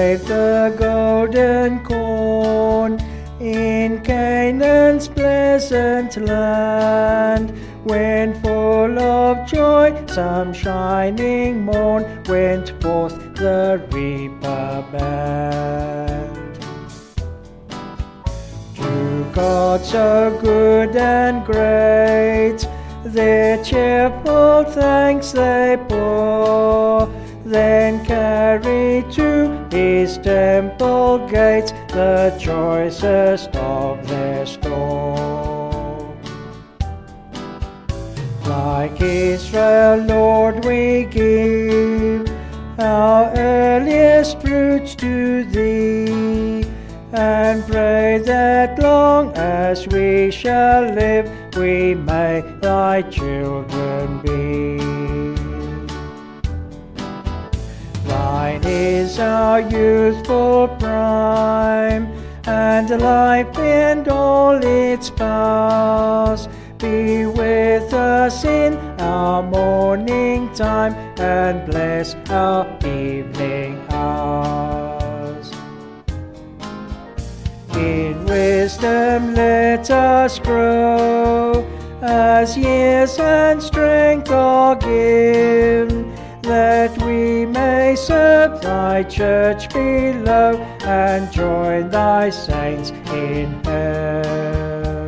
gave the golden corn in Canaan's pleasant land, when full of joy some shining morn went forth the reaper band. To God so good and great, their cheerful thanks they pour, then carry to his temple gates the choicest of their store. Like Israel, Lord, we give our earliest fruits to thee, and pray that long as we shall live, we may thy children be. Thine is our youthful prime, and life and all its powers. Be with us in our morning time, and bless our evening hours. In wisdom let us grow, as years and strength are given, that we may serve thy church below, and join thy saints in heaven.